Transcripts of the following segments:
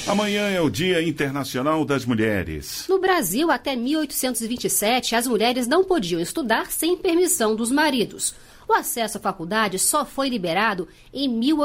Amanhã é o Dia Internacional das Mulheres. No Brasil, até 1827, as mulheres não podiam estudar sem permissão dos maridos. O acesso à faculdade só foi liberado em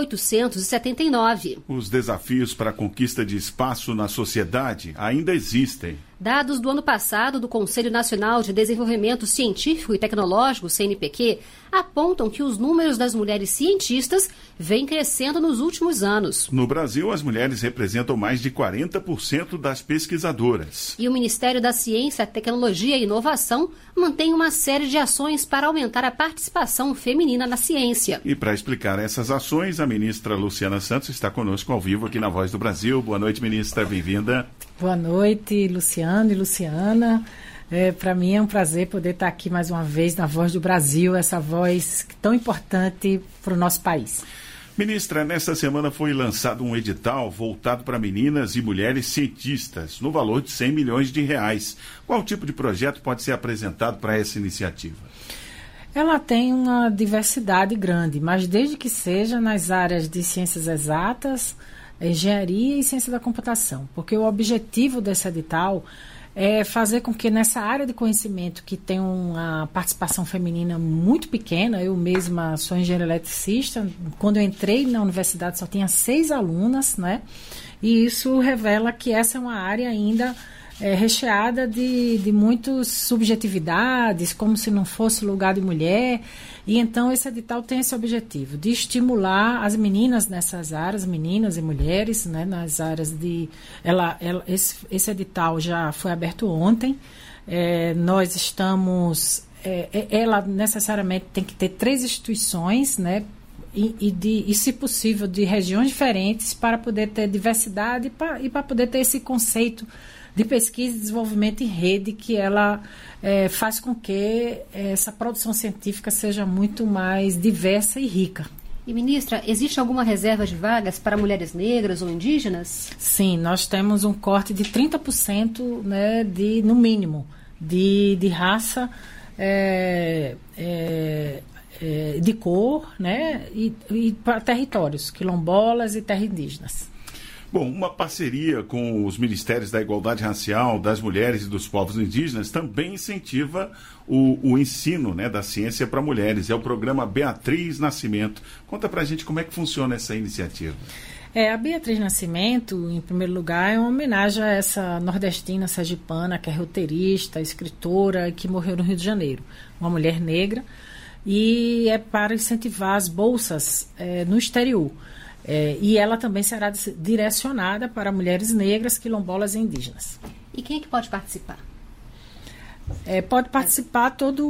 1879. Os desafios para a conquista de espaço na sociedade ainda existem. Dados do ano passado do Conselho Nacional de Desenvolvimento Científico e Tecnológico, CNPq, apontam que os números das mulheres cientistas vêm crescendo nos últimos anos. No Brasil, as mulheres representam mais de 40% das pesquisadoras. E o Ministério da Ciência, Tecnologia e Inovação mantém uma série de ações para aumentar a participação feminina na ciência. E para explicar essas ações, a ministra Luciana Santos está conosco ao vivo aqui na Voz do Brasil. Boa noite, ministra, bem-vinda. Boa noite, Luciano e Luciana. Para mim é um prazer poder estar aqui mais uma vez na Voz do Brasil, essa voz tão importante para o nosso país. Ministra, nesta semana foi lançado um edital voltado para meninas e mulheres cientistas, no valor de R$100 milhões. Qual tipo de projeto pode ser apresentado para essa iniciativa? Ela tem uma diversidade grande, mas desde que seja nas áreas de ciências exatas, engenharia e ciência da computação, porque o objetivo desse edital é fazer com que nessa área de conhecimento que tem uma participação feminina muito pequena, eu mesma sou engenheira eletricista, quando eu entrei na universidade só tinha 6 alunas, né? E isso revela que essa é uma área ainda recheada de muitas subjetividades, como se não fosse lugar de mulher. E então esse edital tem esse objetivo de estimular as meninas nessas áreas, meninas e mulheres, né, nas áreas de... Esse edital já foi aberto ontem. Nós estamos... ela necessariamente tem que ter 3 instituições, né, e, se possível, de regiões diferentes para poder ter diversidade e para poder ter esse conceito de pesquisa e desenvolvimento em rede, que ela faz com que essa produção científica seja muito mais diversa e rica. E, ministra, existe alguma reserva de vagas para mulheres negras ou indígenas? Sim, nós temos um corte de 30%, né, no mínimo, de raça, de cor, né, e para territórios, quilombolas e terras indígenas. Bom, uma parceria com os Ministérios da Igualdade Racial, das Mulheres e dos Povos Indígenas também incentiva o ensino, né, da ciência para mulheres. É o programa Beatriz Nascimento. Conta pra gente como é que funciona essa iniciativa. A Beatriz Nascimento, em primeiro lugar, é uma homenagem a essa nordestina sergipana, que é roteirista, escritora, que morreu no Rio de Janeiro. Uma mulher negra, e é para incentivar as bolsas no exterior. E ela também será direcionada para mulheres negras, quilombolas e indígenas. E quem é que pode participar? Pode participar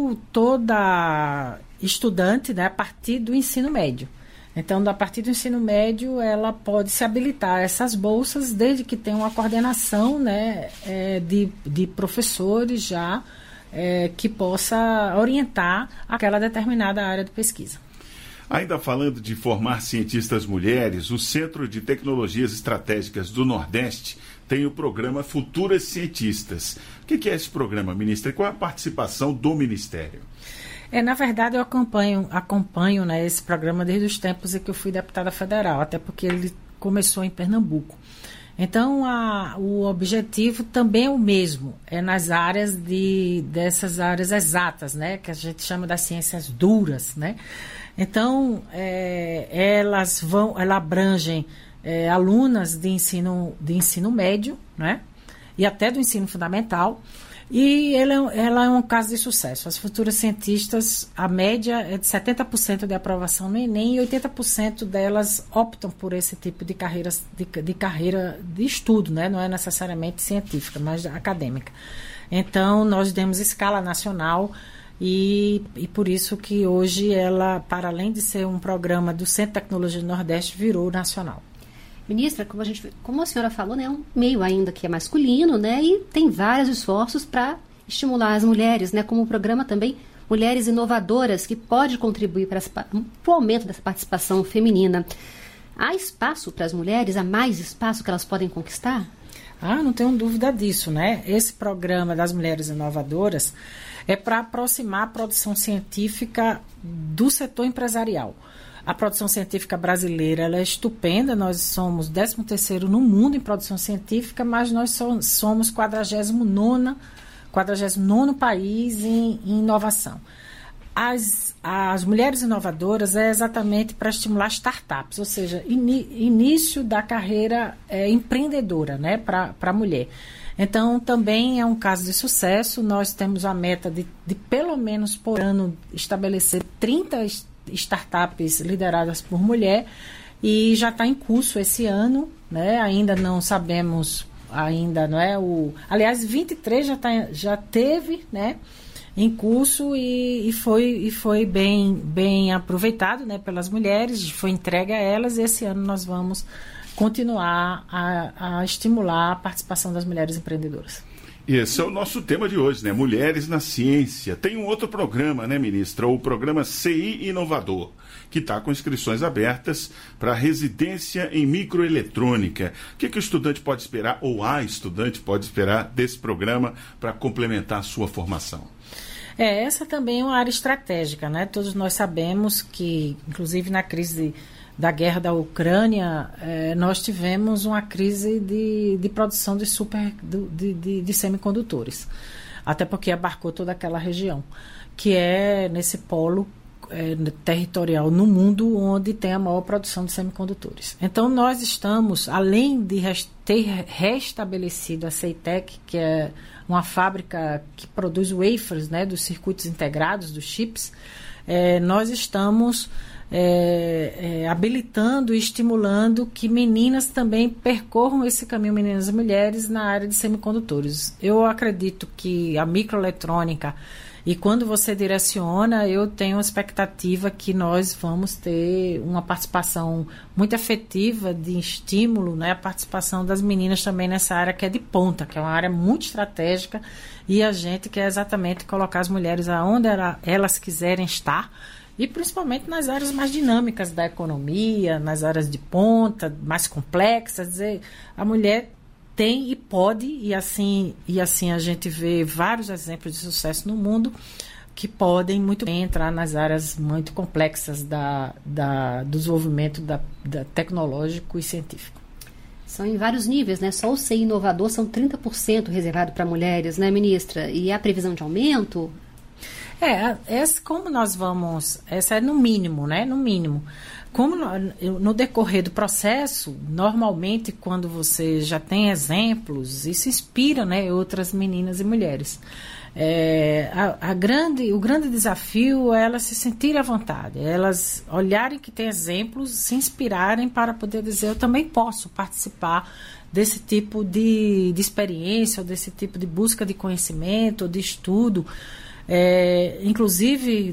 toda estudante, né, a partir do ensino médio. Então, a partir do ensino médio, ela pode se habilitar a essas bolsas, desde que tenha uma coordenação, né, de professores já que possa orientar aquela determinada área de pesquisa. Ainda falando de formar cientistas mulheres, o Centro de Tecnologias Estratégicas do Nordeste tem o programa Futuras Cientistas. O que é esse programa, ministra? E qual é a participação do Ministério? Na verdade, eu acompanho, né, esse programa desde os tempos em que eu fui deputada federal, até porque ele começou em Pernambuco. Então, o objetivo também é o mesmo, nas áreas dessas áreas exatas, né, que a gente chama das ciências duras, né? Então, elas abrangem alunas de ensino médio, né, e até do ensino fundamental, e ela é um caso de sucesso. As futuras cientistas, a média é de 70% de aprovação no Enem, e 80% delas optam por esse tipo de carreira de estudo, né, não é necessariamente científica, mas acadêmica. Então, nós demos escala nacional. E por isso que hoje ela, para além de ser um programa do Centro de Tecnologia do Nordeste, virou nacional. Ministra, como a senhora falou, né, é um meio ainda que é masculino, né, e tem vários esforços para estimular as mulheres, né, como o programa também Mulheres Inovadoras, que pode contribuir para o aumento dessa participação feminina. Há espaço para as mulheres? Há mais espaço que elas podem conquistar? Não tenho dúvida disso, né? Esse programa das Mulheres Inovadoras é para aproximar a produção científica do setor empresarial. A produção científica brasileira ela é estupenda, nós somos 13º no mundo em produção científica, mas nós somos 49º país em inovação. As mulheres inovadoras é exatamente para estimular startups, ou seja, início da carreira empreendedora, né, para a mulher. Então, também é um caso de sucesso. Nós temos a meta de pelo menos por ano, estabelecer 30 startups lideradas por mulher, e já está em curso esse ano, né? Ainda não sabemos, não é? Aliás, 23 já teve, né, em curso e foi bem aproveitado, né, pelas mulheres, foi entregue a elas, e esse ano nós vamos continuar a estimular a participação das mulheres empreendedoras. Esse é o nosso tema de hoje, né? Mulheres na Ciência. Tem um outro programa, né, ministra? O programa CI Inovador, que está com inscrições abertas para residência em microeletrônica. O que o estudante pode esperar, ou a estudante pode esperar desse programa para complementar a sua formação? Essa também é uma área estratégica, né? Todos nós sabemos que, inclusive na crise da guerra da Ucrânia, nós tivemos uma crise de produção de semicondutores, até porque abarcou toda aquela região, que é nesse polo territorial no mundo onde tem a maior produção de semicondutores. Então, nós estamos, além de ter restabelecido a CEITEC, que é uma fábrica que produz wafers, né, dos circuitos integrados, dos chips, nós estamos habilitando e estimulando que meninas também percorram esse caminho, meninas e mulheres, na área de semicondutores. Eu acredito que a microeletrônica, e quando você direciona, eu tenho a expectativa que nós vamos ter uma participação muito efetiva de estímulo, né, a participação das meninas também nessa área que é de ponta, que é uma área muito estratégica, e a gente quer exatamente colocar as mulheres aonde elas quiserem estar, e principalmente nas áreas mais dinâmicas da economia, nas áreas de ponta, mais complexas. Dizer, a mulher tem e pode, e assim a gente vê vários exemplos de sucesso no mundo que podem muito bem entrar nas áreas muito complexas do desenvolvimento tecnológico e científico. São em vários níveis, né? Só o CI Inovador são 30% reservado para mulheres, né, ministra? E há previsão de aumento? Como nós vamos... Essa é no mínimo, né? No mínimo. Como no decorrer do processo, normalmente, quando você já tem exemplos, isso inspira, né, outras meninas e mulheres. O grande desafio é elas se sentirem à vontade, elas olharem que tem exemplos, se inspirarem para poder dizer, eu também posso participar desse tipo de experiência, ou desse tipo de busca de conhecimento, ou de estudo. Inclusive,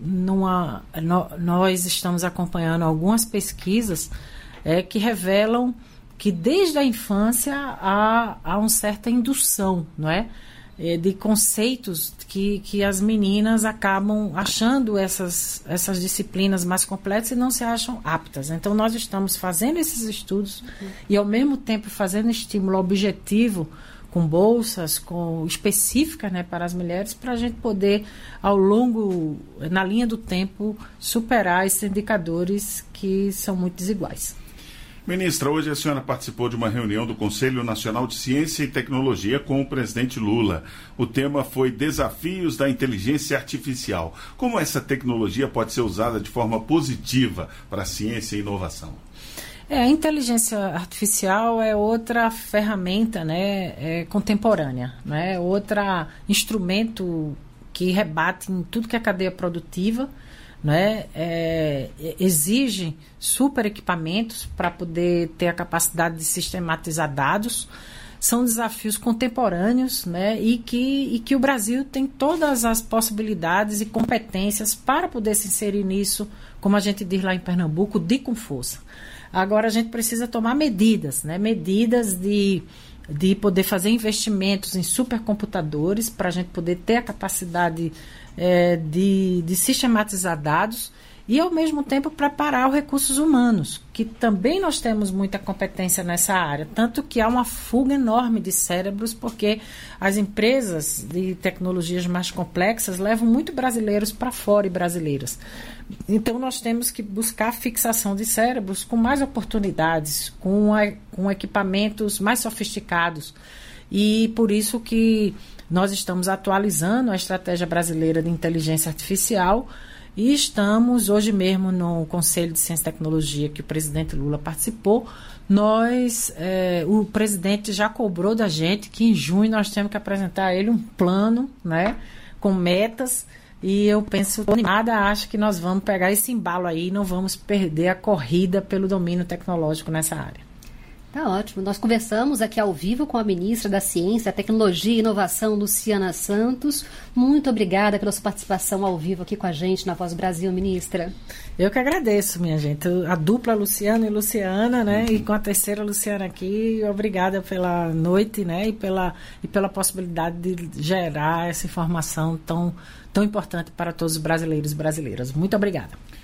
nós estamos acompanhando algumas pesquisas que revelam que desde a infância há uma certa indução, não é? De conceitos que as meninas acabam achando essas disciplinas mais complexas e não se acham aptas. Então, nós estamos fazendo esses estudos e, ao mesmo tempo, fazendo estímulo objetivo com bolsas específicas, né, para as mulheres, para a gente poder, na linha do tempo, superar esses indicadores que são muito desiguais. Ministra, hoje a senhora participou de uma reunião do Conselho Nacional de Ciência e Tecnologia com o presidente Lula. O tema foi Desafios da Inteligência Artificial. Como essa tecnologia pode ser usada de forma positiva para a ciência e inovação? A inteligência artificial é outra ferramenta, né, contemporânea, né, outro instrumento que rebate em tudo que é cadeia produtiva, né, exige super equipamentos para poder ter a capacidade de sistematizar dados. São desafios contemporâneos, né, e que o Brasil tem todas as possibilidades e competências para poder se inserir nisso, como a gente diz lá em Pernambuco, com força. Agora a gente precisa tomar medidas, né? Medidas de poder fazer investimentos em supercomputadores para a gente poder ter a capacidade de sistematizar dados e, ao mesmo tempo, preparar os recursos humanos, que também nós temos muita competência nessa área, tanto que há uma fuga enorme de cérebros, porque as empresas de tecnologias mais complexas levam muito brasileiros para fora e brasileiras. Então, nós temos que buscar a fixação de cérebros com mais oportunidades, com equipamentos mais sofisticados, e por isso que nós estamos atualizando a Estratégia Brasileira de Inteligência Artificial e estamos, hoje mesmo, no Conselho de Ciência e Tecnologia, que o presidente Lula participou, o presidente já cobrou da gente que em junho nós temos que apresentar a ele um plano, né, com metas, e eu penso, animada, acho que nós vamos pegar esse embalo aí e não vamos perder a corrida pelo domínio tecnológico nessa área. Tá ótimo. Nós conversamos aqui ao vivo com a ministra da Ciência, Tecnologia e Inovação, Luciana Santos. Muito obrigada pela sua participação ao vivo aqui com a gente na Voz do Brasil, ministra. Eu que agradeço, minha gente. A dupla Luciano e Luciana, né? E com a terceira Luciana aqui, obrigada pela noite, né? E pela possibilidade de gerar essa informação tão importante para todos os brasileiros e brasileiras. Muito obrigada.